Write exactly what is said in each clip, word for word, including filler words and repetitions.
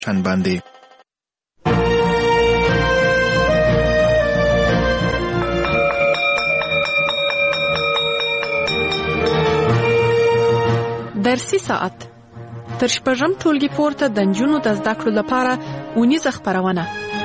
چند باندې. درسي ساعت تر شپږم ټولګي پورته د نجونو د زده کړو لپاره اونیزه خپرونه.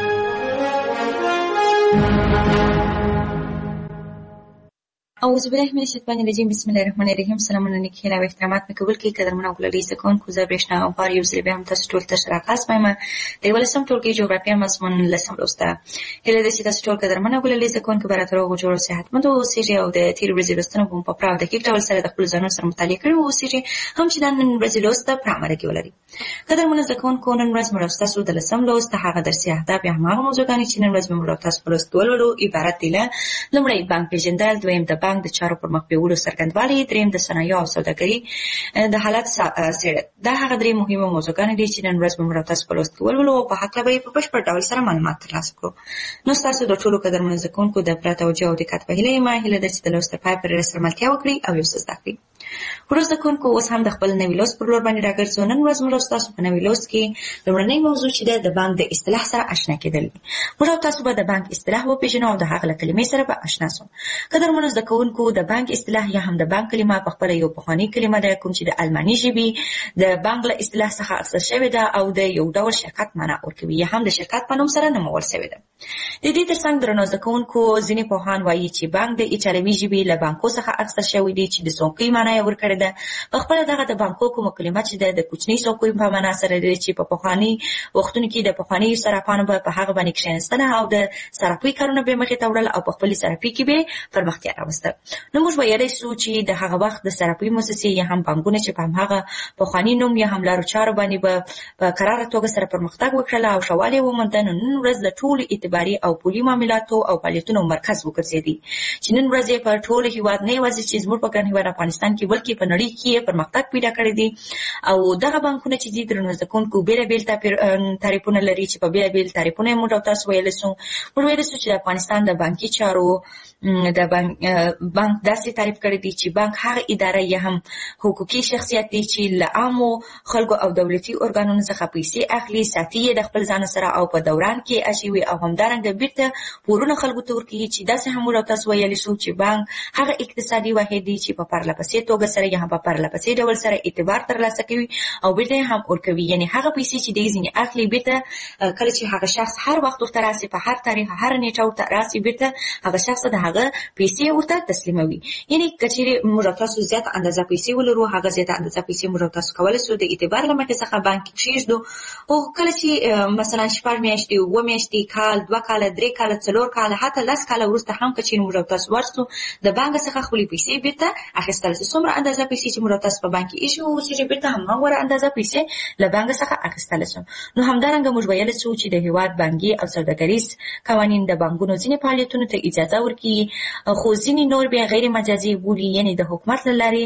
اعوذ بالله من الشیطان الرجیم. بسم الله الرحمن الرحیم. سلامونه نیکی او احترامات مې قبول کړئ قدرمن او ګلالي زکونکو. زه برېښنا او بار یو ځل بیا هم تاسو ټول ته شراکت وایم. د یولسم ټولګي جغرافیه مضمون لسم لوسته. هیله ده چې تاسو ټول قدرمن او ګلالي زکونکو براتر او جوړ صحتمند اوسئ او د تیر ورځې لوستنه په پراو دقیق ډول سره د خپل ځانونو سره مطالعه کړئ اوسئ هم چې د نن ورځې لوسته په عمل کې ولري. قدرمن زکونکو نن ورځ موږ تاسو د لسم لوسته هغه درسي اهداف یا هغه موضوعګانې چې نن ورځ موږ تاسو په لوست ولرو عبارت دي له لومړی بانک پیژندل، دویم د بانک د چارو پر مخ بیولو څرګندوالی، دریم د صنایعو او سوداګرۍ د حالت څېړل. دا هغه درې مهمه موضوعګانې دي چې نن ورځ موږ تاسو په لوست کې ولولو او په هکله به یې په بشپړ ډول سره معلومات ترلاسه کړو. نو ستاسو د ټولو قدرمنو زده کوونکو د پوره توجه او دقت په هیله یم. هیله ده چې د لوست پای پورې راسره ملتیا وکړئ او یو څه زده کړئ. ورو زده کوونکو اوس هم د خپل نوي لوست پر لور باندې راګرځو. نن ورځ موږ تاسو په نوي لوست کې لومړنۍ موضوع چې ده د بانک د اصطلاح سره آشنا کېدل دي. موږ تاسو به د بانک اصطلاح وپېژنو او د هغه له کلمې سره به آشنا سو. قدرمنو زده کوونکو د بانک اصطلاح یا هم د بانک کلمه په خپله یو پخوانۍ کلمه ده کوم چې د الماني ژبې د بانک له اصطلاح څخه اخیستل شوې ده او د یو ډول شرکت معنا ورکوي یا هم د شرکت په نوم سره نومول شوې ده. د دې ترڅنګ درنو زده کوونکو ځینې پوهان وایي چې بانک د ایټالوي ژبې له بانکو څخه اخیستل شوی دی چې د څوکۍ معنا یې ورکړې ده. په خپله دغه د بانکو کومه کلمه چې ده د کوچنۍ څوکۍ په معنا سره ده چې په پخواني وختونو کې د پخوانیو صرافانو به په هغه باندې کښېنستله او د صرافۍ کارونه به یې مخې ته وړل او په خپلې صرافۍ کې به یې پرمختیا راوسته. نو موږ ویلی سو چې د هغه وخت د صرافۍ مؤسسې یا هم بانکونه چې په همهغه پخواني نوم یا هم لارو چارو باندې به په قراره توګه سره پرمختګ وکړله او ښه والی یې ومونده. نو نن ورځ د ټولو اعتباري او پولي معاملاتو او فعالیتونو مرکز وګرځېدی چې نن ورځ یې په ټول هېواد نه یوازې چې زموږ په ګران هېواد افغانستان کې بلکې په نړۍ کې یې پرمختګ پیدا کړی دی. او دغه بانکونه چې دي درنو زده کوونکو بېلابېل تعریفونه لري چې په بېلابېل تعریفونه یې موږ او تاسو ویلی سو. موږ ویلی سو چې د افغانستان د بانکي چارو د بانک بانک داسې تعریف کړی دی چې بانک هغه اداره یا هم حقوقي شخصیت دی چې له عامو خلکو او دولتي ارګانونو څخه پیسې اخلي، ساتي یې د خپل ځان سره او په دوران کې اچوي او همدارنګه بیرته پورونه خلکو ته ورکوي. چې داسې هم موږ تاسو ویلی شو چې بانک هغه اقتصادي واحد دی چې په پرلهپسې توګه سره یا هم په پرلهپسې ډول سره اعتبار ترلاسه کوي او بیرته یې هم ورکوي. یعنې هغه پیسې چې دی ځینې اخلي بیرته کله چې هغه شخص هر وخت ورته راسي، په هر تاریخ هر نیټه ورته راسي، بیرته هغه شخص د هغه پیسې ورته تسلیموي. یعنې که چېرې موږ تاسو زیاته اندازه پیسې ولرو، هغه زیاته اندازه پیسې موږ تاسو کولی سو د اعتبار له مخې څخه بانک کې کښېږدو. او کله چې مثلا شپږ میاشتې، اووه میاشتې، کال، دوه کاله، درې کاله، څلور کاله، حتی لس کاله وروسته هم که چېرې موږ تاسو ورسو د بانک څخه خپلې پیسې بیرته اخیستلی سو. څومره اندازه پیسې چې موږ تاسو په بانک کې ایښي وو چې بیرته هماغومره اندازه پیسې له بانک څخه اخیستلی سو. نو همدارنګه موږ ویلی سو چې د هېواد بانکي او سوداګریز قوانین د بانکونو ځینې فعالیتونو ته اجازه ورکوي، خو ځینې نور بیا غیر مجازي بولي. یعنې د حکومت له لارې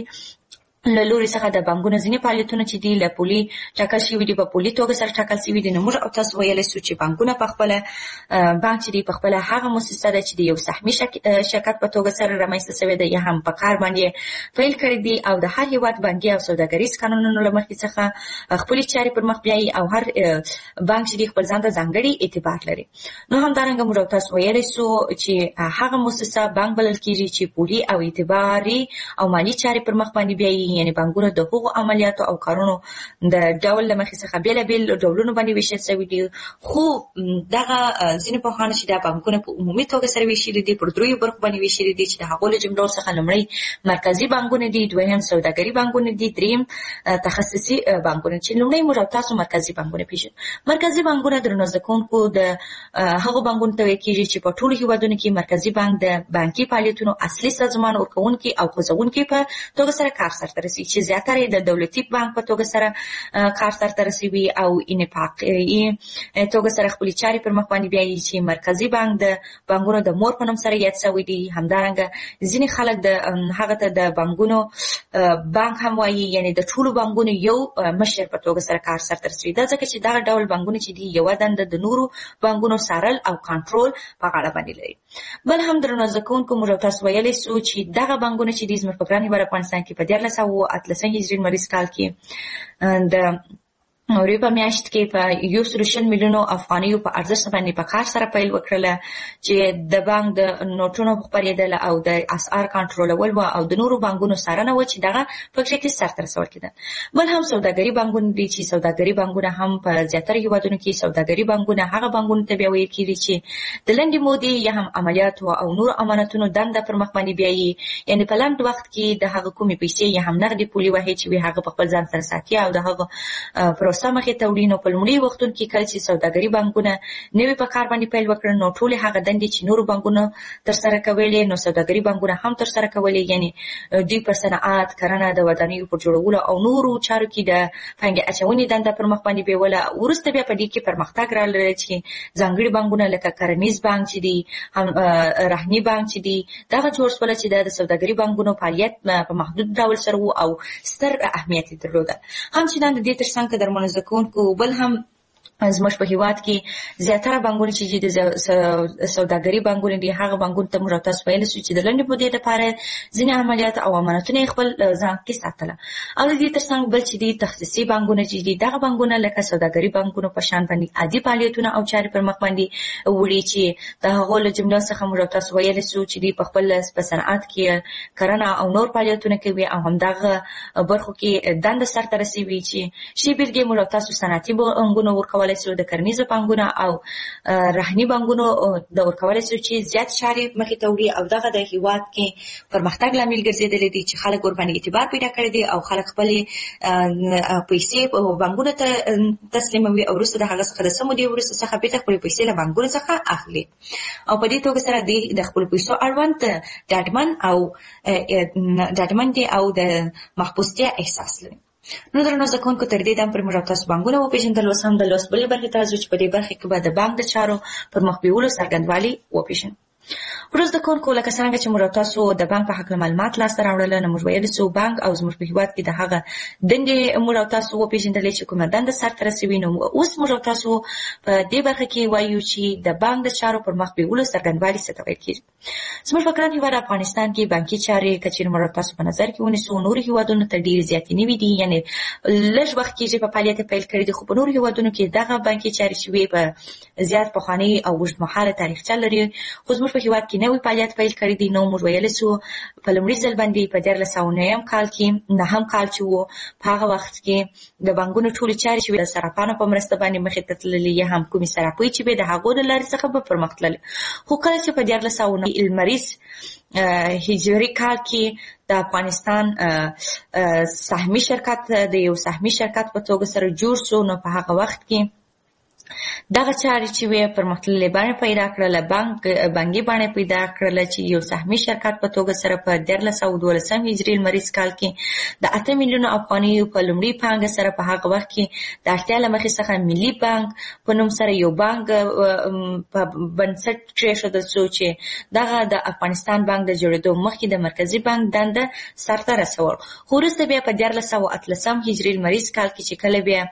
له لوري څخه د بانکونو ځینې فعالیتونه چې دي له پولي ټاکل شوي دي، په پولي توګه سره ټاکل شوي دي. نو موږ او تاسو ویلی سو چې بانکونه په خپله بانک چې دی په خپله هغه مؤسسه ده چې د یو سهمي شرکت په توګه سره رامنځته شوې ده یا هم په کار باندې پیل کړی دي او د هر هېواد بانکي او سوداګریز قانونونو له مخې څخه خپلې چارې پر مخ بیایي او هر بانک چې دی خپل ځان ته ځانګړي اعتبار لري. نو همدارنګه موږ او تاسو ویلی سو چې هغه مؤسسه بانک بلل کېږي چې پولي او اعتباري او مالي چارې پر مخ باندې بیایي. یعنې بانکونه د هغو عملیاتو او کارونو د ډول له مخې څخه بېلابېل ډولونو باندې ویشل شوي دي. خو دغه ځینې پوهان چې دا بانکونه په عمومي توګه سره ویشلي دي، پر دریو برخو باندې ویشلي دي چې د هغو له جملو څخه لومړی مرکزي بانکونه دي، دویم سوداګري بانکونه دي، دریم تخصصي بانکونه. چې لومړی موږ او تاسو مرکزي بانکونه پېژنو. مرکزي بانکونه درنو زده کوونکو د هغو بانکونو ته ویل کېږي چې په ټولو هېوادونو کې مرکزي بانک د بانکي فعالیتونو اصلي سازمان ورکوونکي او خوځوونکي په توګه سره کار سرته رسوي، چې زیاتره د دولتي بانک په توګه سره کار سرته رسوي او انفاقي توګه سره خپلې چارې پر مخ باندې بیایي. چې مرکزي بانک د بانکونو د مور په نوم سره یاد شوی دی. همدارنګه ځینې خلک د هغه ته د بانکونو بانک هم وایي، یعنې د ټولو بانکونو یو مشر په توګه سره کار سرته رسوي. دا ځکه چې دغه ډول بانکونه چې دي یوه دنده د نورو بانکونو څارل او کنټرول په غاړه باندې لري. بل هم درنو زده کوونکو موږ تاسو ویلی سو چې دغه بانکونه چې دي زموږ په ګران هېواد افغانستان کې په دیارلس سوه اتلسم هجري لمریز کال کې د نورې په میاشت کې په یو سل شل میلیونو افغانیو په ارزښت باندې په کار سره پیل وکړله چې د بانک د نوټونو خپرېدل او د اسعار کنټرولول و او د نورو بانکونو څارنه و چې دغه فکر کې سرته رسول کېده. بل هم سوداګري بانکونه دي چې سوداګري بانکونه هم په زیاتره هیوادونو کې سوداګري بانکونه هغه بانکونو ته بیا ویل کېږي چې د لنډې مودې یا هم عملیاتو او نورو امانتونو دنده پر مخ باندې بیایي، یعنې په لنډ وخت کې د هغه کومې پیسې یا هم نغدي پولي وهي چې وي هغه په خپل ځان سره ساتي او د هغه پروسه مخې ته وړي. نو په لومړي وختونو کې کله چې سوداګري بانکونه نوي په کار باندې پیل وکړل نو ټولې هغه دندې چې نورو بانکونو ترسره کولې نو سوداګري بانکونه هم ترسره کولې، یعنې دوی په صنعت، کرنه، د ودانیو پر جوړولو او نورو چارو کې د پانګې اچونې دنده پر مخ باندې بیوله. وروسته بیا په دې کې پرمختګ راغلی چې ځانګړي بانکونه لکه کرنیز بانک چې دی، هم رهني بانک چې دی، دغه جوړ شول چې د سوداګري بانکونو فعالیت په محدود ډول سره و او ستر اهمیت یې درلوده. هم چې د دې ترڅنګ قدرمنو زده کوونکو بل هم زموږ په هیواد کې زیاتره بانکونه چې د سوداګري بانکونه دي هغه بانکونو ته موږ تاسو ویل شو چې د لنډې مودې لپاره ځینې عملیات او امانتونه خپل ځان کې ساتله. او د دې ترڅنګ بل چې دي تخصصي بانکونه چې دي دغه بانکونه لکه سوداګري بانکونو په شان باندې عادي فعالیتونه او چارې پر مخ باندې وړي چې د هغو له جملو څخه موږ تاسو ویل شو چې دي په خپل په صنعت کې کرنه او نور فعالیتونه کوي او همدغه برخو کې دنده سرته رسوي چې شی بیلګې موږ تاسو صنعتي بانکونه ورکول سو د کرنیزو بانکونو او رهني بانکونو د ورکول سو چې زیات چارې مخې ته وړي او دغه د هیواد کې پرمختګ لامل ګرځېدلی دی چې خلک ورباندې اعتبار پیدا کړی دی او خلک خپلې پیسې بانکونو ته تسلیموي او وروسته د هغه څخه د څه مودې وروسته څخه بېرته خپلې پیسې له بانکونو څخه اخلي او په دې توګه سره دوی د خپلو پیسو اړوند ډاډمن او ډاډمن دي او د محفوظتیا احساس لري. نو درنو زده کوونکو تر دې دم پر موږ تاسو بانکونه وپېژندل، اوس هم د لوست بلې برخې ته ځو چې په دې برخې کې به د بانک د چارو پر مخ بیولو څرګندوالي وپېژنو. ورځ د کوونکو لکه څنګه چې موږ تاسو د بانک په هکله معلومات لاسته راوړل نو موږ ویل چې بانک او زموږ په هیواد کې د هغه دندې موږ تاسو وپېژندلې چې کومه دنده سرته رسوي. نو اوس موږ تاسو په دې برخه کې وایو چې د بانک د چارو پر مخ بیولو څرګندوالي څه ته ویل کېږي. زموږ په ګران هیواد افغانستان کې بانکي چارې که چېرې موږ تاسو په نظر کې ونیسو نورو هیوادونو ته ډېرې زیاتې نوي دي، یعنې لږ وخت کېږي په فعالیت پیل کړي دي، خو په نورو هیوادونو کې دغه بانکي چارې چې وي په زیات پخوانۍ او اوږدمهاله تاریخچه لري. خو زموږ په هیواد کې نوی فعالیت پیل کړی دی. نو موږ ویلی سو په لومړي ځل باندې په دیارلس سوه نهم کال کې نهم کال چې و په هغه وخت کې د بانکونو ټولې چارې چې د صرافانو په مرسته باندې مخې ته تللې یا هم کومې صرافۍ چې به د هغو د لارې څخه به پرمخ تللې. خو کله چې په دیارلس سوه لمریز هجري کال کې د افغانستان سهمي شرکت د یو سهمي شرکت په توګه سره جوړ شو نو په هغه وخت کې دغه چارې چې وې پرمختللې بڼه پیدا کړله، بانک بانکي بڼه پیدا کړله چې یو سهمي شرکت په توګه سره په دیارلس سوه دولسم هجري لمریز کال کې د اته میلیونو افغانیو په لومړي پانګه سره په هغه وخت کې د اړتیا له مخې څخه ملي بانک په نوم سره یو بانک په بنسټ کېښودل شو چې دغه د افغانستان بانک د جوړېدو مخکې د مرکزي بانک دنده سرته رسول. خو وروسته بیا په دیارلس سوه اتلسم هجري لمریز کال کې چې کله بیا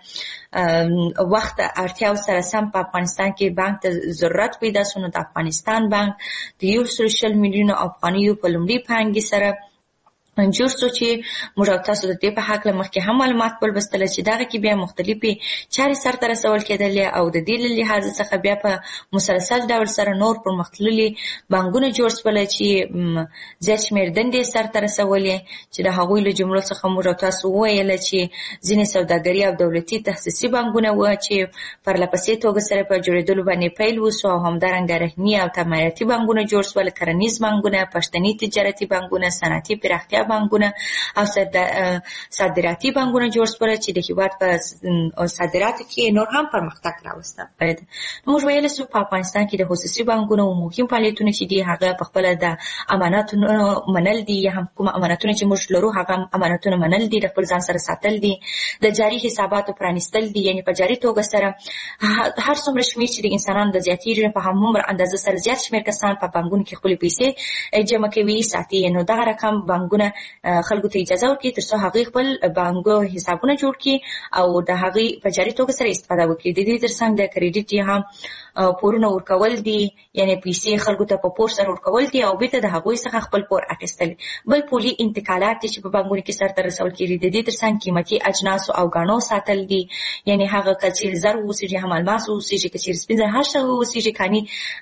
وخت اړتیاو سره سم په افغانستان کې بانک ته ضرورت پیدا شو نو د افغانستان بانک د یو سل شل میلیونو افغانیو په لومړي پانګې سره جوړ شو چې موږ تاسو د دې په هکله مخکې هم معلومات ولوستل چې دغه کې بیا مختلفې چارې سرته رسول کېدلې او د دې له لحاظه څخه بیا په مسلسل ډول سره نور پرمختللي بانکونه جوړ شول چې زیات شمېر دندې سرته رسولې چې د هغوی له جملو څخه موږ تاسو وویل چې ځینې سوداګري او دولتي تخصصي بانکونه وو چې پرلپسې توګه سره په جوړېدلو باندې پیل وشو او همدارنګه رهني او تمایلاتي بانکونه جوړ شول، کرنیز بانکونه، پښتني تجارتي بانکونه، صنعتي پراختیا بانکونه او صادراتي بانکونه جوړ شول چې د هیواد په صادراتو کې نور هم پرمختګ راوسته. موږ ویلی شو په افغانستان کې د خصوصي بانکونو مهم فعالیتونه چې دي هغه په خپله د اماناتو منل دي یا هم کومه امانتونه چې موږ لرو هغه امانتونه منل دي، د خپل ځان سره ساتل دي، د جاري حساباتو پرانیستل دي، یعنې په جاري توګه سره هر څومره شمېر چې د انسانانو د زیاتېږي په همومره اندازه سره زیات شمېر کسان په بانکونو کې خپلې پیسې جمع کوي ساتي. نو دغه رقم بانکونه خلکو ته اجازه ورکړي تر څو هغوی خپل بانکو حسابونه جوړ کړي او د هغوی په جاري توګه سره استفاده وکړي. د دې ترڅنګ د کریډیټ یا هم پورونه ورکول دي، یعنی پیسې خلکو ته په پور سره ورکول دي او بیرته د هغوی څخه خپل پور اخیستل. بل پولي انتقالات دي چې په بانکونو کې سرته رسول کېږي. د دې ترڅنګ قیمتي اجناسو او ګاڼو ساتل دي، یعنی هغه که چیرې زر واوسېږي هم الماس واوسېږي، که چیرې سپین زر هر څه واوسېږي کاني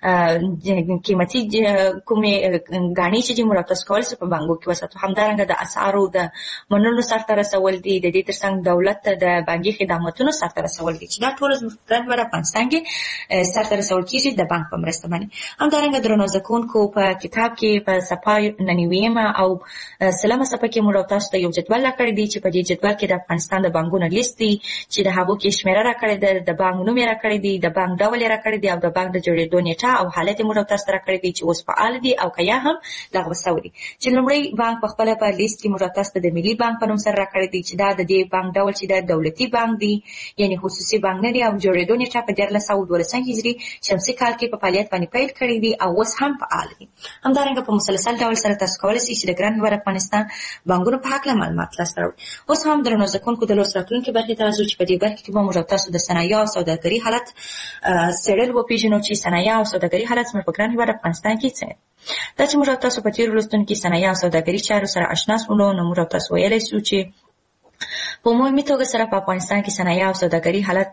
قیمتي کومې ګاڼې چې دي موږ تاسو کولی شو په بانکو کې وساتو. همدارنګه د اسعارو د منلو سرته رسول دي. د دې ترڅنګ دولت ته د بانکي خدماتونو سرته رسول دي چې دا ټول زموږ په ګران افغانستان کې سرته رسول کېږي د بانک په مرسته باندې. همدارنګه درنو زده کوونکو په کتاب کې په صفحه نوي او سلمه صفحه کې موږ تاسو ته یو جدول راکړی دی چې په دې جدول کې د افغانستان د بانکونو لیست دی چې د هغو کې شمیره راکړې ده، د بانک نوم یې راکړی دی، د بانک ډول یې راکړی دی او د بانک د جوړېدو نیټه او حالت یې موږ تاسو ته راکړی دی چې اوس فعال دي او که یا هم لغوه سوي دي. چې لومړی بانک په خپله په لیست کې موږ تاسو ته د ملي بانک په نوم سره راکړی دی چې دا د دې بانک ډول چې د دولتي بانک دی، یعنی خصوصي بانک نه دی او جوړېدو نیټه په دیارلس سوه دولسم هجري شمسي کال کې په فعالیت باندې پیل کړی دی او اوس هم فعال دي. همدارنګه په مسلسل ډول سره تاسو کولی شئ چې د ګران هېواد افغانستان بانکونو په هکله معلومات لاسته راوړئ. اوس هم درنو زده کوونکو د لوست راتلونکي برخې ته راځو چې په دې برخه کې به موږ تاسو د صنایع او سوداګرۍ حالت څېړل وپېژنو چې صنایع او سوداګرۍ حالت زموږ په ګران هېواد افغانستان کې څنګه دا چې موږ تاسو په تېرو لوستونو کې صنایع او سوداګرۍ چارو سره اشنا شولو، نو موږ تاسو ویلی شو چې په عمومي توګه سره په افغانستان کې صنایع او سوداګرۍ حالت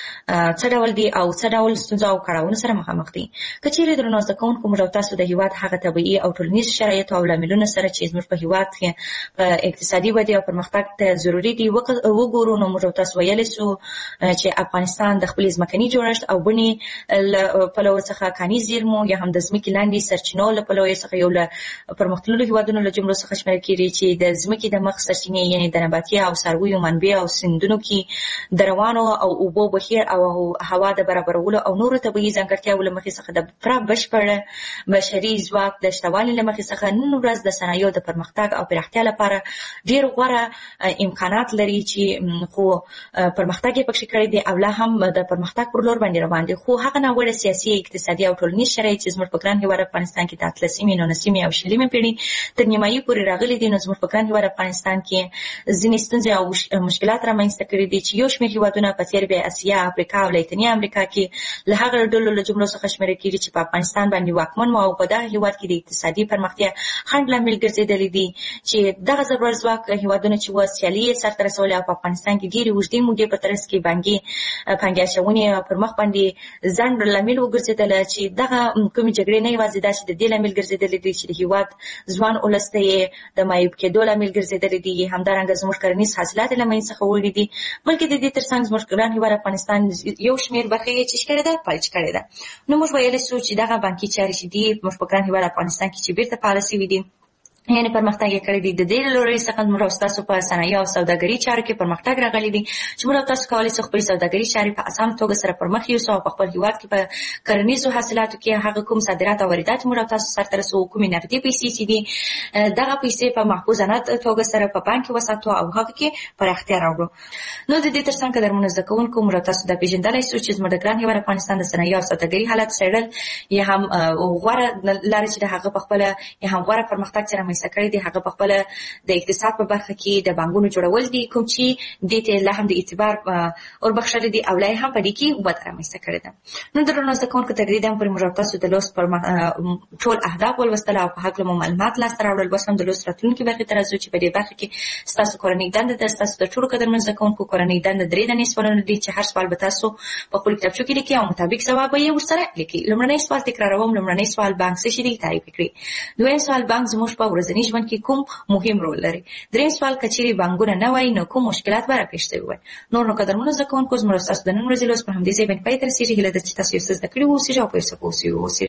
څه ډول دي او څه ډول ستونزو او کړاوونو سره مخامخ دي. که چیرې درنو زده کوونکو موږ تاسو د هېواد هغه طبیعي او ټولنیز شرایطو او لاملونو سره چې زموږ په هېواد کې په اقتصادي ودې او پرمختګ ته ضروري دي وګورو، نو موږ تاسو ویلی شو چې افغانستان د خپلې ځمکني جوړښت او بڼې له پلوه څخه کاني زیرمو یا هم د ځمکې لاندې سرچینو له پلوه څخه یو له پرمختللو هېوادونو له جملو څخه شمیرل کېږي چې د ځمکې د مخ سرچینې یعنې د نباتي او څارویو منبع او سیندونو کې د روانو او اوبو بهیر او هوا د برابرولو او نورو طبیعي ځانګړتیاو له مخې څخه د پوره بشپړ بشري ځواک د شتوالي له مخې څخه نن ورځ د صنایعو د پرمختګ او پراختیا لپاره ډېر غوره امکانات لري چې خو پرمختګ یې پکښې کړی دی او لا هم د پرمختګ پر لور باندې روان دی. خو هغه ناوړه سیاسي، اقتصادي او ټولنیز شرایط چې زموږ په ګران هېواد افغانستان کې د اتلسمې، نولسمې او شلمې پېړۍ تر نیمایي پورې راغلي دي، نو زموږ په ګران هېواد افغانستان کې ځینې ستونزې او مشکلات رامنځته کړي دي چې یو شمېر هېوادونه په څېر بیا اسیا، افریقا او لاتیني امریکا کې له هغه ډلو له جملو څخه شمېرل کېږي چې په افغانستان باندې واکمن وو او په دغه هېواد کې د اقتصادي پرمختیا خنډ لامل ګرځېدلی دي چې دغه زبرځواک هېوادونه چې وه سیالي یې سرته رسولې او په افغانستان کې ډېرې اوږدې مودې په ترڅ کې بانکي پانګې اچونې پر مخ باندې ځنډ لامل وګرځېدله چې دغه کومې جګړې نه یوازې دا چې د دې لامل ګرځېدلې دي چې د هېواد ځوان ولس ته یې د معیوب کېدو لامل ګرځېدلې دي، همدارنګه زموږ کرنیز حاصلات یې له منځ څخه وړي دي، بلکې د دې ترڅنګ زموږ ګران هېواد افغانستان یو شمېر برخې یې چې کړې ده فلج کړې ده. نو موږ ویلی شو چې دغه بانکي چارې چې دي موږ په ګران هېواد افغانستان کې چې بېرته فعاله شوي دي یعنې پرمختګ یې کړی دی، د دې له لورې څخه موږ او ستاسو په صنایع او سوداګرۍ چارو کې پرمختګ راغلی دی چې موږ او تاسو کولی شو خپلې سوداګرۍ چارې په اسانه توګه سره پر مخ یوسو او په خپل هېواد کې په کرنیزو حاصلاتو کې هغه کوم صادرات او واردات موږ او تاسو سرته رسوو، کومې نقدي پیسې چې دي دغه پیسې په محفوظانه توګه سره په بانک کې وساتو او هغه کې پراختیا راوړو. نو د دې ترڅنګ قدرمنو زده کوونکو موږ او تاسو دا پېژندلی شو چې زموږ د ګران هېواد افغانستان د صنایع او سوداګرۍ حالت څېړل یا هم غوره لاره چې د هغه په خپله یا هم غوره پرمختګ چې رامنځته کړی دی هغه په خپله د اقتصاد په برخه کې د بانکونو جوړول دي، کوم چې دې ته لا هم د اعتبار وربخښلی دي او لا یې هم په دې کې وده رامنځته کړې ده. نو درنو زده کوونکو تر دې دمه پورې موږ تاسو د لوست پر ټول اهداف ولوستل او په هکله مو معلومات لاسته راوړل. اوس هم د لوست راتلونکي برخې ته راځو چې په دې برخه کې ستاسو کورنۍ دنده ده. ستاسو د ټولو قدرمن زده کوونکو کورنۍ دنده درې دانې سوالونه دي چې هر سوال به تاسو په خپلو کتابچو کې لیکئ او مطابق ځواب به یې ورسره لیکئ. لومړنی سوال تکراروم. لومړنی سوال بانک څه شی دی؟ تعریف کړئ. دویم سوال بانک زموږ په ورځني ژوند کې کوم مهم رول لري؟ دریم سوال که چیرې بانکونه نه وای نو کوم مشکلات به راپېښ شوي وای؟ نور نو قدرمنو زده کوونکو زموږ ستاسو د نن ورځې لوست په همدې ځای باندې پای ته رسېږي. هیله ده چې تاسو یو څه زده کړي واوسېږئ او په یو څه پوه سوي واوسېږئ.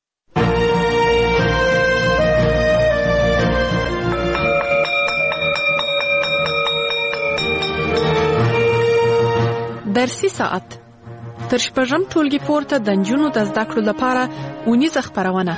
درسي ساعت تر شپږم ټولګي پورته د نجونو د زده کړو لپاره اونیزه خپرونه.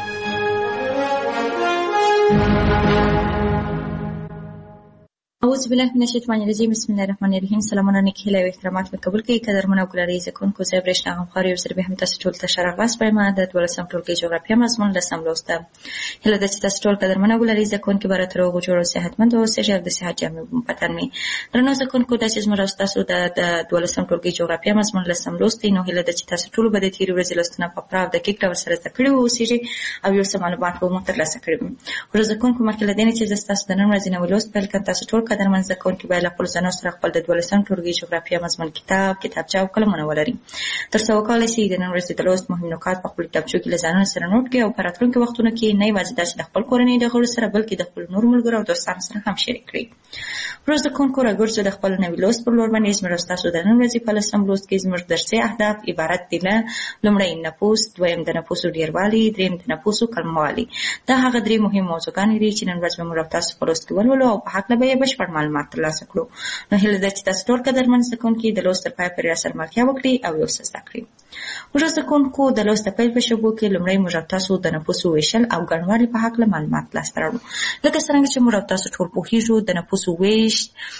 اعوذ بالله من الشیطان الرجیم بسم الله الرحمن الرحیم. سلامونه نیک هیله او احترامات مې قبول کړئ قدرمنو ګلاري زکونکو زه برېښنا همکار یو ځل به هم تاسو ټول ته ښه راغلاست وایم. د دولسم ټولګي جغرافیه مضمون لسم لوست هیله ده چې تاسو ټول قدرمنو ګلاري زکونکو به راته روغ جوړ او صحتمند اوسئ. ژر د صحت جامې بدن مې درنو زکونکو دا چې زموږ تاسو د دولسم ټولګي جغرافیه مضمون لسم لوست نو هیله ده چې تاسو ټول به د تیرې ورځې لوستنه په پراو دقیق ډول سره زده کړي اوسئ او یو څه معلومات به مو ترلاسه کړي وي. ورځ زکونکو مخکې له دې نه چې تاسو د نن ورځې نو لوست پیل کړئ تاسو ټول قدرمن زکونکو باید خپل ځان سره خپل د دولسم ټولګي جغرافیه مضمون کتاب کتابچه او قلمونه ولري. تر څو وکولای شئ د نن ورځې د لوست مهم نکات په خپل کتابچو کې له ځانونو سره نوٹ کړئ او په راتلونکي وختونو کې نه یوازې داسې د خپل کورنۍ د غړو سره بلکې د خپل نور ملګرو او دوستانو سره هم شریک کړئ. ورځ زکونکو راګرځو د خپل نوي لوست پر لور باندې زموږ تاسو د نن ورځې په لسم لوست کې زموږ درسي اهداف عبارت دي له لومړی نفوس، دویم د نفوسو ډیروالي، دریم د نفوسو کموالی. دا هغه درې مهم موضوعګانې دي چې نن ورځ به موږ تاسو په لوست کې ولولو او په هکله به یې بشپړ معلومات ترلاسه کړو. نو هیله ده چې تاسو ټول قدرمن زکونکي د لوست تر پایه پورې راسره ملتیا وکړئ او یو څه زده کړئ. موږ زکونکو د لوست د پیل په شېبو کې لومړی موږ تاسو د نفوسو ویشل او ګڼوالي په هکله معلومات لاسته راوړو. لکه څرنګه چې موږ تاسو ټول پوهیږو د نفوسو ویش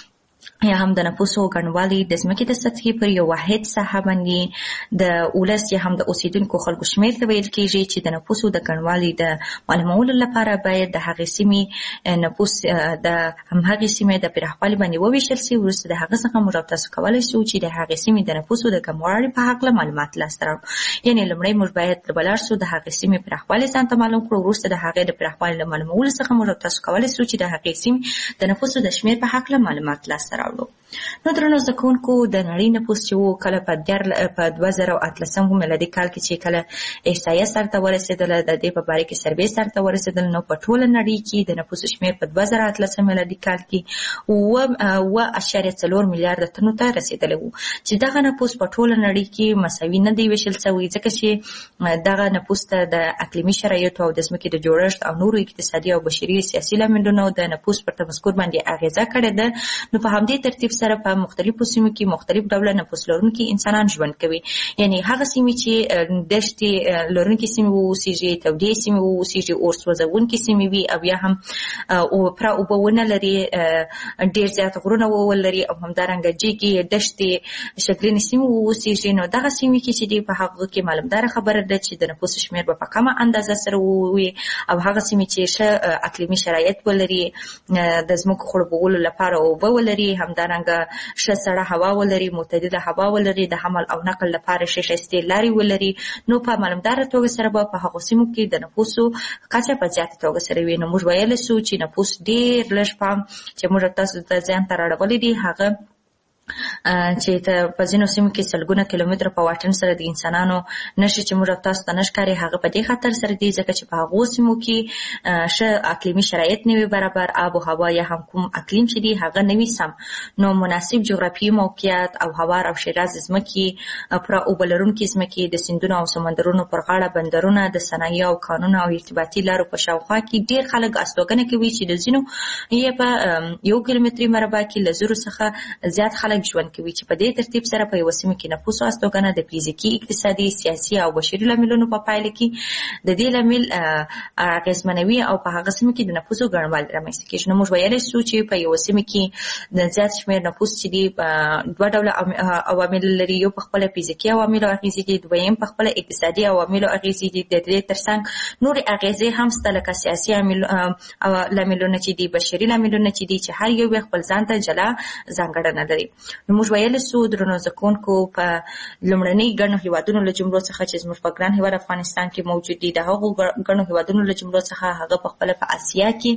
یا هم د نفوسو ګڼوالی د ځمکې د سطحې پر یو واحد ساحه باندې د ولس یا هم د اوسیدونکو خلکو شمېر ته ویل کېږي چې د نفوسو د ګڼوالي د معلومولو لپاره باید د هغې سیمې نفوس د همهغې سیمې د پراخوالي باندې وویشل سي. وروسته د هغه څخه موږ تاسو کولی شو چې د هغې سیمې د نفوسو د کموالي په هکله معلومات لاسته راوړو. یعنې لومړی موږ باید ولاړ سو د هغې سیمې پراخوالی ځان ته معلوم کړو. وروسته د هغې د پراخوالي له معلومولو څخه موږ تاسو کولی شو چې د هغې سیمې د نفوسو د شمېر په هکله معلومات لاسته راوړو. نو درنو زکونکو د نړۍ نفوس چې و کله په دیار په دوه زره اتلسم میلادي کال کې چې کله احصایه سرته ورسېدله د دې په باره کې سروې سرته ورسېدل نو په ټوله نړۍ کې د نفوسو شمېر په دوه زره اتلسم میلادي کال کې اووه اووه اعشاریه څلور میلیارده تنو ته رسېدلی و چې دغه نفوس په ټوله نړۍ کې مساوي نه دی ویشل شوی ځکه چې دغه نفوس ته د اقلیمي شرایطو او د ځمکې د جوړښت او نورو اقتصادي او بشري سیاسي لاملونو د نفوس پر تمسکر باندې اغېزه کړې ده. نو په همدې ترتیب سره په مختلفو سیمو کې مختلف ډوله نفوس لرونکي انسانان ژوند کوي. یعنی هغه سیمې چې دښتې لرونکي سیمې ووسیږي، تودې سیمې ووسیږي، اور سوځونکي سیمې وي او یا هم پوره اوبه ونه لري، ډېر زیات غرونه ولري او همدارنګه جګې دښتې شکلینې سیمې ووسیږي. نو دغه سیمې کې چې دي په هغو کې معلومداره خبره ده چې د نفوس شمېر به په کمه اندازه سره ووي او هغه سیمې چې ښه اقلیمي شرایط ولري، د ځمکو خړوبولو لپاره اوبه ولري، همدارنګه ښه سړه هوا ولري، معتدله هوا ولري، د حمل او نقل لپاره ښې ښایستې لارې ولري. نو په معلومداره توګه سره به په هغو سیمو کې د نفوسو کچه په زیاته توګه سره وي. نو موږ ویلی سو چې نفوس ډېر لږ پام چې موږ تاسو ته ځان ته راړولی دي هغه چې په ځینو سیمو کې سلګونه کیلومتره په واټن سره د انسانانو نښې چې موږ تاسو ته نه ښکاري هغه په دې خاطر سره دي ځکه چې په هغو سیمو کې ښه اقلیمي شرایط نه وي برابر، آب و هوا یا هم کوم اقلیم چې دی هغه نه وي سم. نو مناسب جغرافیایي موقعیت او هوار او ښېراز ځمکې، پوره اوبه لرونکي ځمکې، د سیندونو او سمندرونو پر غاړه بندرونه، د صنایع او کانونو او ارتباطي لارو په شاوخوا کې ډېر خلک استوګنه کوي چې د ځینو یې په یو کیلومتري مربع کې له زرو څخه زیات خلک ژوند کوي چې په دې ترتیب سره په یوه سیمه کې نفوسو استوګنه د فزیکي، اقتصادي، سیاسي او بشري لاملونو په پایله کې د دې لامل اغېزمنوي او په هغه سیمه کې د نفوسو ګڼوالی رامنځته کېږي. نو موږ ویلی سو چې په یوه سیمه کې د زیات شمېر نفوس چې دي دوه ډوله عوامل لري. یو په خپله فزیکي عواملو اغېزې دي، دویم په خپله اقتصادي عواملو اغېزې دي. د دې تر څنګ نورې اغېزې هم شته لکه سیاسي لاملونه چې دي، بشري لاملونه چې دي چې هر یو یې خپل ځان ته جلا ځانګړنه لري. نو موږ ویلی سو درنو زکونکو په لومړنۍ ګڼو هېوادونو له جملو څخه چې زموږ په ګران هېواد افغانستان کې موجود دي، د هغو ګڼو هېوادونو له جملو څخه هغه په خپله په اسیا کې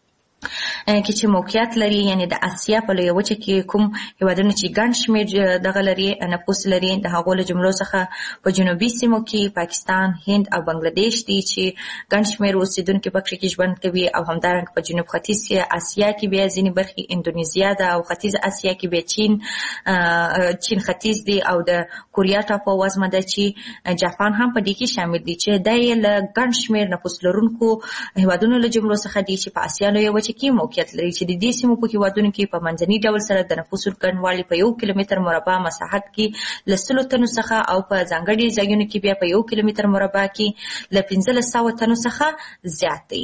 کې چې موقعیت لري، یعنی د اسیا په لویه وچه کې کوم هېوادونه چې ګڼ شمېر دغه لري نفوس لري، د هغو له جملو څخه په جنوبي سیمو کې پاکستان، هند او بنګلادیش دي چې ګڼ شمېر اوسېدونکي پکښې کې ژوند کوي. او همدارنګه په جنوب ختیځ اسیا کې بیا ځینې برخې اندونیزیا ده او ختیځ اسیا کې بیا چین چین ختیځ دی او د کوریا ټاپو وزمه ده چې جاپان هم په دې کې شامل دي چې دا یې له ګڼ شمېر نفوس لرونکو هېوادونو له جملو څخه دي چې په اسیا لویه وچه کې موقعیت لري چې د دې سیمو په هېوادونو کې په منځني ډول سره د نفوسو ګڼوالی په یو کیلومتر مربع مساحت کې له سلو تنو څخه او په ځانګړي ځایونو کې بیا په یو کیلومتر مربع کې له پنځلس سوه تنو څخه زیات دی.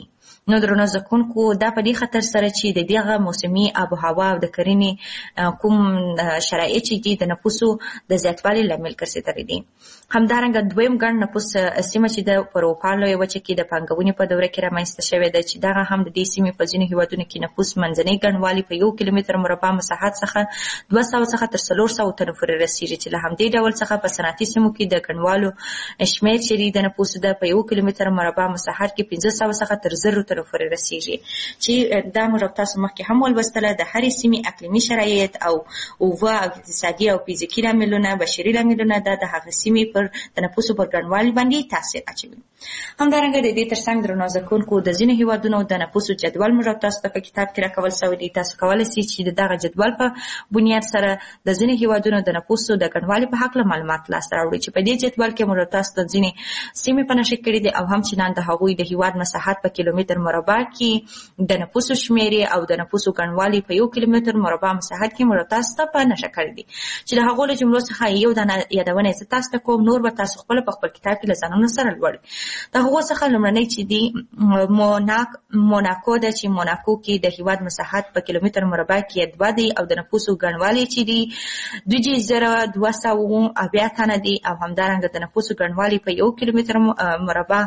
نو درنو زده کوونکو دا په دې خاطر سره چې د دغه موسمي آب و هوا او د کرنې کوم شرایط چې دي د نفوسو د زیاتوالي لامل ګرځېدلي دي. همدارنګه دویم ګڼ نفوس سیمه چې د په اروپا لویه وچه کې د پانګونې په دوره کې رامنځته شوې ده چې دغه هم د دې سیمې په ځینو هیوادونو کې نفوس منځنی ګڼوالی په یو کیلومتر مربع مساحت څخه دوه سوه څخه تر څلور سوه تنو پورې رسیږي چې له همدې ډول څخه په صنعتي سیمو کې د ګڼوالو شمېر چې دی د نفوسو د په یو کیلومتر مربع مساحت کې پنځه سوه څخه تر زرو تنو پورې رسیږي چې دا موږ تاسو مخکې هم ولوستله. د هرې سیمې اقلیمي شرایط او اوبه او اقتصادي او فزیکي لاملونه بشري لاملونه دا د هغه سیمې پر د نفوسو پر ګڼوالي باندې تاثیر اچوي. همدارنګه د دې ترڅنګ درنو زده کوونکو د ځینو هیوادونو د نفوسو جدول موږ تاسو ته په کتاب کې راکول سوی دی. تاسو کولی شئ چې د دغه جدول په بنیاد سره د ځینو هیوادونو د نفوسو د ګڼوالي په هکله معلومات لاسته راوړئ چې په دې جدول کې موږ تاسو ته ځینې سیمې په نښه کړي دي او هم چنان د هغوی د هیواد مساحت په کیلومتر مربع کې د نفوسو شمېرې او د نفوسو ګڼوالي په یو کیلومتر مربع مساحت کې موږ تاسو ته په نښه کړي دي چې د هغو له جملو څخه یو دانه یادونه یې زه تاسو ته کوم، نور به تاسو خپله په خپل کتاب کې له ځانونو سره لولئ. د هغو څخه لومړنی چې دی موناک موناکو ده چې موناکو کې د هیواد مساحت په کیلومتر مربع کې دوه دی او د نفوسو ګڼوالی چې دی دوه زره دوه سوه اویا تنه دی او همدارنګه د نفوسو ګڼوالی په یو کیلومتر مربع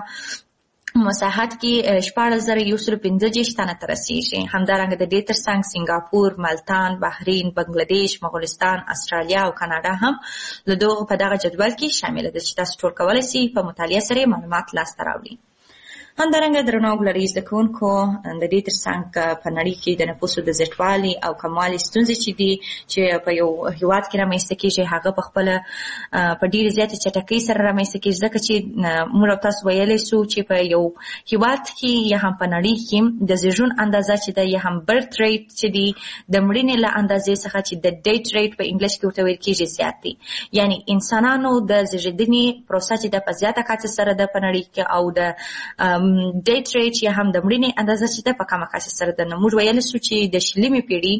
مساحت کې شپاړس زره یو سل پنځه دېرش تنه ته رسیږي. همدارنګه د دې ترڅنګ سنګاپور، مالتان، بحرین، بنګلادیش، مغولستان، استرالیا او کاناډا هم له دغو په دغه جدول کې شامل ده چې تاسو ټول کولی شئ په مطالعه سره معلومات لاسته راوړئ. همدارنګه درنو ګلري زده کوونکو د دې ترڅنګ په نړۍ کې د نفوسو د زیاتوالي او کموالي ستونزې چې دي چې په یو هیواد کې رامنځته کېږي هغه په خپله په ډېرې زیاتې چټکۍ سره رامنځته کېږي ځکه چې موږ تاسو ویلی سو چې په یو هیواد کې یا هم په نړۍ کې د زیږون اندازه چې ده یا هم برث ریټ چې دی د مړینې له اندازې څخه چې د ډیټ ریټ په انګلیش کې ورته ویل کېږي زیات دی. یعنی انسانانو د زیږېدنې پروسه چې ده په زیاته کچه سره ده په نړۍ کې او د ډیټ ریټ یا هم د مړینې اندازه چې ده په کمه کچه سره ده. نو موږ ویلی سو چې د شلمې پیړۍ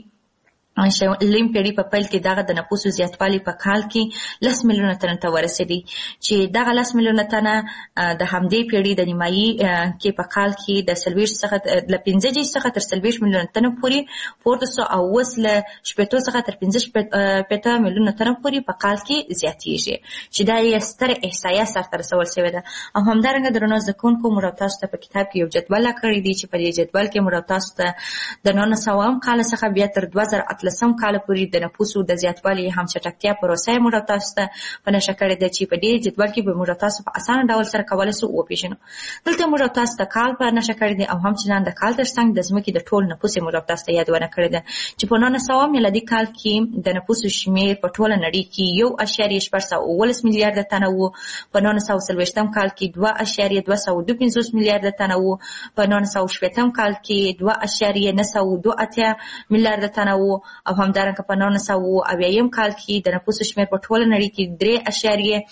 لیم پیړۍ په پیل کې دغه د نفوسو زیاتوالی په کال کې لس میلیونه تنو ته ورسېدی چې دغه لس میلیونه تنه د همدې پیړۍ د نیمایي کې په کال کې د څلوېښت څخه له پنځه دېرش څخه تر څلوېښت میلیونه تنو پورې پورته سو او اوس له شپېتو څخه تر پنځه شپېته میلیونه تنو پورې په کال کې زیاتېږي چې دا یې ستره احصایه سرته رسول شوې ده. او همدارنګه درنو زده کوونکو موږ تاسو ته په کتاب کې یو جدول راکړی دی چې په دې جدول کې موږ تاسو ته د نولس سوه کال څخه بیا تر دوه زره لسم کال پورې د نفوسو د زیاتوالي هم چټکتیا پروسه موږ تاسو ته په نښه کړې ده چې په دې جدول کې به موږ تاسو په اسانه ډول سره کولی شو وپېژنو. دلته موږ تاسو ته کال په نښه کړې ده او هم چنان د کال ترڅنګ د ځمکې د ټول نفوس موږ تاسو ته یادونه کړې ده چې په نولس سوه میلادي کال کې د نفوسو شمېر په ټوله نړۍ کې یو اعشاریه شپږ سوه اوولس میلیارده تنه و، په نولس سوه څلوېښتم کال کې دوه اعشاریه دوه سوه دوه پنځوس میلیارده تنه و، په نولس سوه شپېتم کال کې دوه اعشاریه نه سوه دوه اتیا میلیارده تنه و او همدارنګه په نولس سوه اویایم کال کې د نفوسو شمېر په ټوله نړۍ کې درې اعشاریه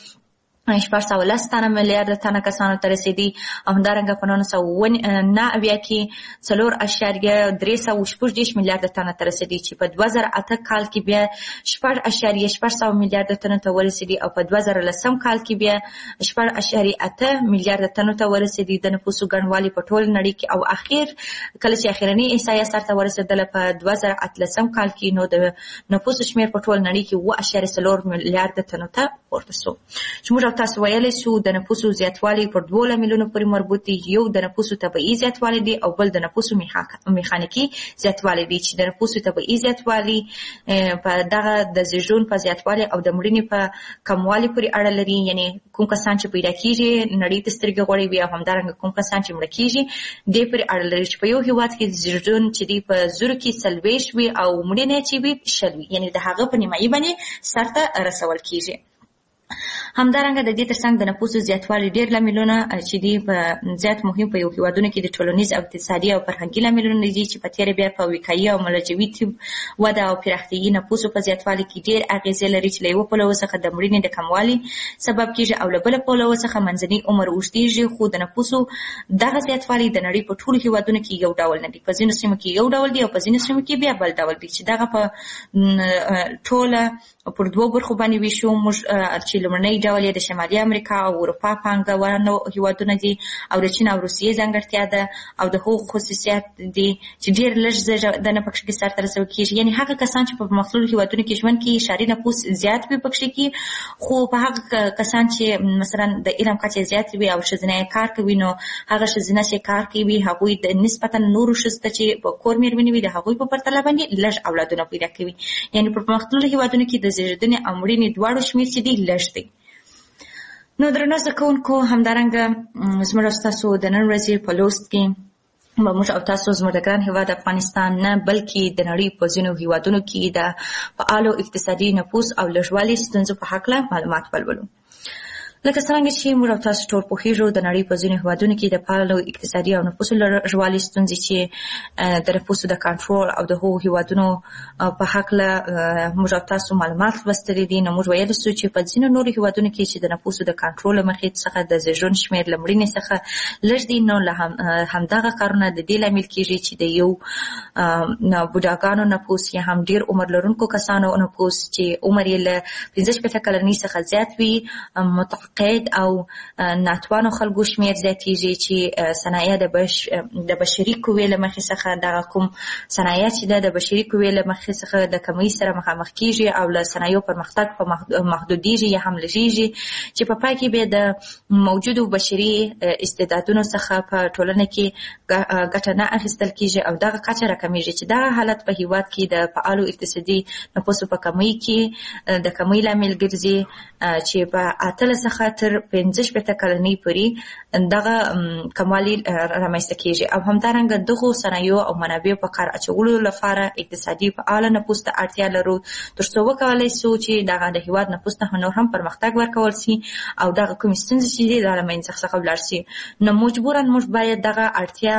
شپږ سوه لس تنه میلیارده تنه کسانو ته رسېدي او همدارنګه په نولس سوه نه اویا کې څلور اعشاریه درې سوه شپږ دېرش میلیارده تنه ته رسېدي چې په دوه زره اته کال کې بیا شپږ اعشاریه شپږ سوه میلیارده تنو ته ورسېدي او په دوه زره لسم کال کې بیا شپږ اعشاریه اته میلیارده تنو ته ورسېدي د نفوسو ګڼوالي په ټوله نړۍ کې. او اخر کله چې اخرنۍ احصایه سرته ورسېدله په دوه زره اتلسم کال کې نو د نفوسو شمېر په ټوله نړۍ کې اوه اعشاریه څلور میلیارده تنو ته پورته سو چې موږ تاسو ویلی شو د نفوسو زیاتوالی پر دوو لاملونو پورې مربوط دي. یو د نفوسو طبیعي زیاتوالی دی او بل د نفوسو میخانیکي زیاتوالی دی چې د نفوسو طبیعي زیاتوالی په دغه د زیږون په زیاتوالی او د مړینې په کموالي پورې اړه لري. یعنی کوم کسان چې پیدا کېږي نړۍ ته سترګې غوړوي او همدارنګه کوم کسان چې مړه کېږي دې پورې اړه لري چې په یو هېواد کې زیږون چې دی په زرو کې څلوېښت وي او مړینه چې وي شل وي، یعنی د هغه په نیمایي باندې سرته رسول کېږي. همدارنګه د دې ترڅنګ د نفوسو زیاتوالی ډېر لاملونه چې دي په زیات مهم په یو هېوادونو کې د ټولنیز او اقتصادي او فرهنګي لاملونه دي چې په تېره بیا په وقایي او ملجوي طب وده او پراختیايي نفوسو په زیاتوالي کې ډېر اغېزې لري چې له یوه پلوه څخه د مړینې د کموالي سبب کېږي او له بله پلوه څخه منځني عمر اوږدېږي. خو د نفوسو دغه زیاتوالی د نړۍ په ټولو هېوادونو کې یو ډول نه دی، په ځینو سیمو کې یو ډول دی او په ځینو سیمو کې بیا بل ډول دی چې دغه په ټوله پر دوو برخو باندې ویشو. موږ چې لومړنۍ ډول د شمالي امریکا او اروپا پانګوالو هیوادونه دي او د چین او روسیې ځانګړتیا ده او د هغو خصوصیات دي چې ډېر لږ زېږنده پکې کې سرته رسول کېږي. یعنې هغه کسان چې په پرمختللو هیوادونو کې ژوند کوي ښاري نفوس زیات وي پکې کې، خو په هغه کسان چې مثلا د علم کچه زیات وي او ښځینه کار کوي نو هغه ښځینه چې کار کوي هغوی د نسبتا نورو ښځو ته چې په کور مېرمنې وي د هغوی په پرتله باندې لږ اولادونه پیدا کوي. یعنې په پرمختللو هیوادونو کې د زېږېدنې او مړینې دواړو شمېر چې دی لږ دی. نو درنو زده کوونکو، همدارنګه زموږ او ستاسو د نن ورځې په لوست کې به موږ او تاسو زموږ د ګران هېواد افغانستان نه بلکې د نړۍ په ځینو هېوادونو کې د فعالو اقتصادي نفوذ او لږوالي ستونزو په هکله معلومات ولولو. لکه څرنګه چې موږ او تاسو ټول پوهېږو د نړۍ په ځینو هېوادونو کې د فعالو اقتصادي او نفوسو لږوالي ستونزې چې د نفوسو د کنټرول او د هغو هېوادونو په هکله موږ او تاسو معلومات لوستلي دي. نو موږ ویلی سو چې په ځینو نورو هېوادونو کې چې د نفوسو د کنټرول له مخې څخه د زېږون شمېر له مړینې څخه لږ دي، نو له همدغه کارونه د دې لامل کېږي چې د یو بوډاګانو نفوس یا هم ډېر عمر لرونکو کسانو نفوس چې عمر یې له پنځه شپېته کلنۍ څخه زیات وي قید او ناتوانو خلکو شمېر زیاتېږي چې صنایع د بش د بشري قوې له مخې څخه دغه کوم صنایع چې ده د بشري قوې له مخې څخه د کمۍ سره مخامخ کېږي او له صنایعو پرمختګ په محدودېږي یا هم لږېږي چې په پای کې بیا د موجودو بشري استعدادونو څخه په ټولنه کې ګټه نه اخیستل کېږي او دغه کچه راکمېږي چې دغه حالت په هېواد کې د فعالو اقتصادي نفوسو په کمۍ کې د کمۍ لامل ګرځي چې په اتلس څخه تر پنځه شپېته کلنۍ پورې دغه کموالی رامنځته کېږي او همدارنګه دغو صنایعو او منابعو په کار اچولو لپاره اقتصادي فعاله نفوس ته اړتیا لرو تر څو وکولی سو چې دغه د هېواد نفوس ته نور هم پرمختګ ورکول سي او دغه کومې ستونزې چې دي دا له منځه څخه ولاړ سي. نو مجبورا موږ باید دغه اړتیا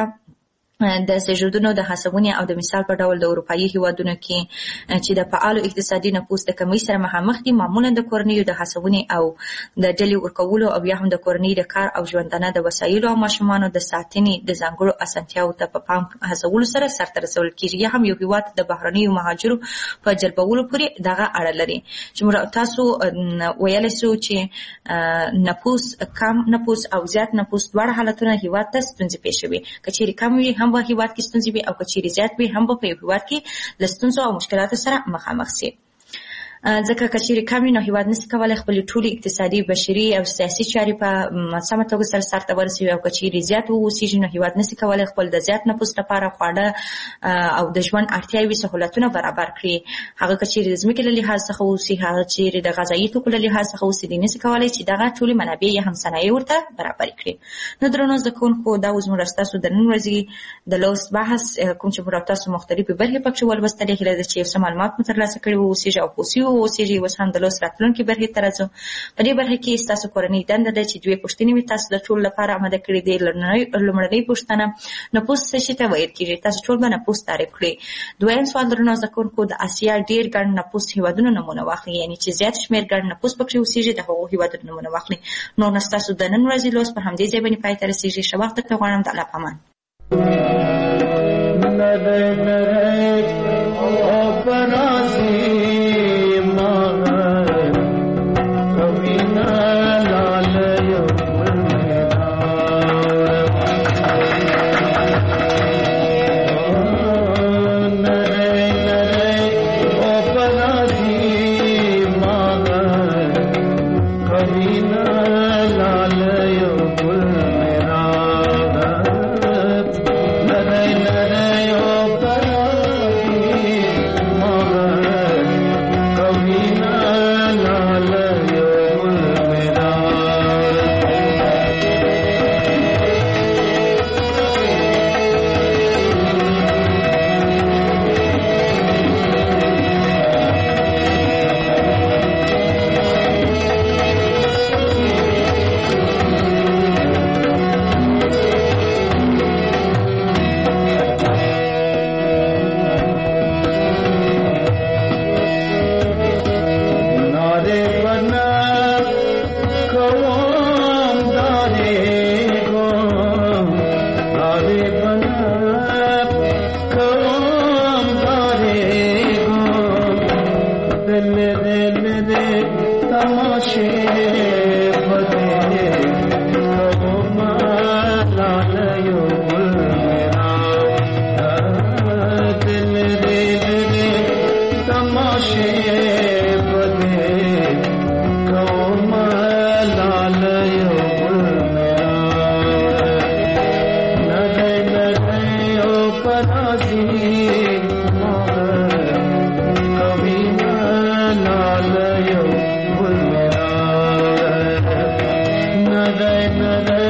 د زېږېدنو د هڅونې او د مثال په ډول د اروپایي هېوادونو کې چې د فعالو اقتصادي نفوس د کمۍ سره مخامخ دي معمولا د کورنیو د هڅونې او د ډلې ورکولو او یا هم د کورنۍ د کار او ژوندانه د وسایلو او ماشومانو د ساتنې د ځانګړو اسانتیاوو ته په پام هڅولو سره سرته رسول کېږي یا هم یو هېواد د بهرنیو مهاجرو په جلبولو پورې دغه اړه لري چې موږ تاسو ویلی سو چې نفوس کم نفوس او زیات نفوس دواړه حالتونه هېواد ته ستونزې پېښوي. که چیرې کم وي هم په هېواد کې ستونزې وي او که چیرې زیات وي هم به په یو هېواد کې له ستونزو او مشکلاتو سره مخامخ سي. ځکه که چیرې کم وي نو هېواد نسي کولی خپلې ټولې اقتصادي بشري او سیاسي چارې په سمه توګه سره سرته ورسوي او که چیرې زیات واوسېږي نو هېواد نسي کولی خپل د زیات نفوس لپاره خواړه او د ژوند اړتیاوي سهولتونه برابر کړي. هغه که چیرې د ځمکې له لحاظ څخه واوسي، هغه چیرې د غذایي توکو له لحاظ څخه واوسي، دوی نسي کولی چې دغه ټولې منابع یا هم صنایع ورته برابرې کړي. نو درنو زده کوونکو، دا اوس موږ ستاسو د نن ورځې د لوست بحث کوم چې موږ تاسو مختلفې برخې پکې ولوستلې، هیله ده چې یو څه معلومات مو ترلاسه کړي واوسېږي او پوه سوي واوسېږي. اوس هم د لوست راتلونکې برخې ته راځو. په دې برخه کې ستاسو کورنۍ دنده ده چې دوې پوښتنې مې تاسو د ټولو لپاره اماده کړې دي. لومړنۍ پوښتنه، نفوس څه شي ته ویل کېږي؟ تاسو ټول به نفوس تعریف کړئ. دویم سوال درنو زده کوونکو، د اسیا ډېر ګڼ نفوس هېوادونو نمونه واخلئ، یعنې چې زیات شمېر ګڼ نفوس پکې اوسېږي د هغو هېوادونو نمونه واخلئ. نو نو ستاسو د نن ورځې لوست په همدې ځای باندې پای ته رسېږي. ښه وخت درته غواړم. د الله په امان. نه ده